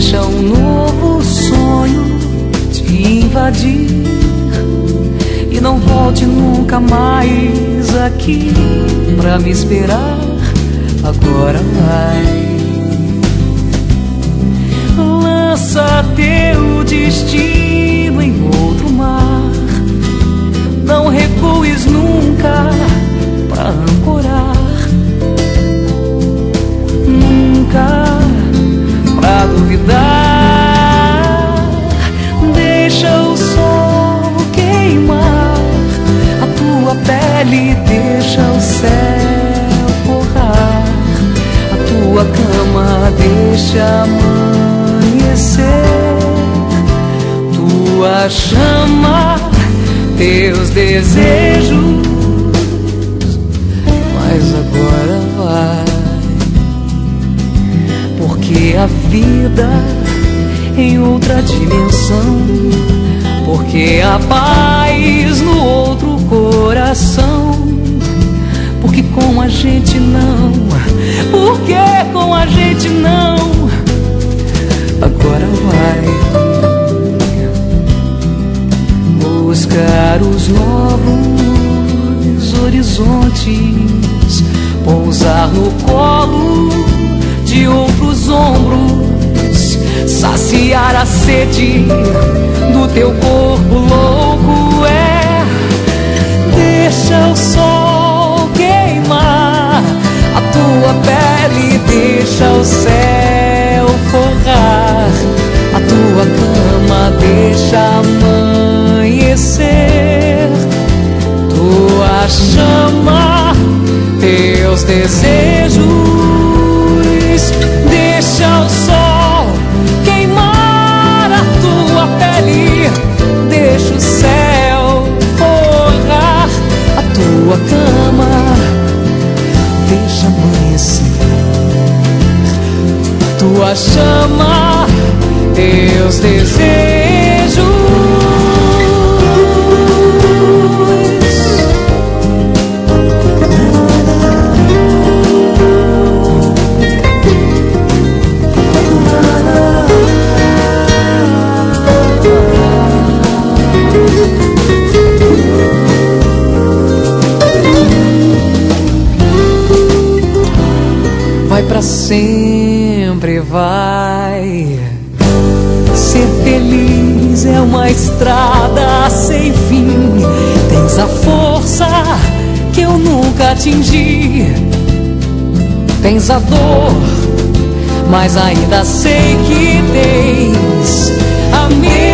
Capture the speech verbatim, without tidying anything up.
Deixa um novo sonho te invadir e não volte nunca mais aqui pra me esperar. Agora vai, lança teu destino em outro mar. Não recues nunca pra ancorar, nunca pra duvidar. Deixa o sol queimar a tua pele, deixa o céu forrar a tua cama, deixa amanhecer tua chama, teus desejos. Mas agora vai, porque a vida em outra dimensão, porque a paz no outro coração, porque com a gente não, porque com a gente não. Agora vai buscar os novos horizontes, pousar no colo de outros ombros, saciar a sede do teu corpo louco. É, deixa o sol queimar a tua pele, deixa o céu forrar a tua cama, deixa amanhecer tua chama, teus desejos. Deixa o sol queimar a tua pele, deixa o céu forrar a tua cama, deixa amanhecer tua chama, teus desejos. Vai pra sempre, vai. Ser feliz é uma estrada sem fim. Tens a força que eu nunca atingi. Tens a dor, mas ainda sei que tens a minha.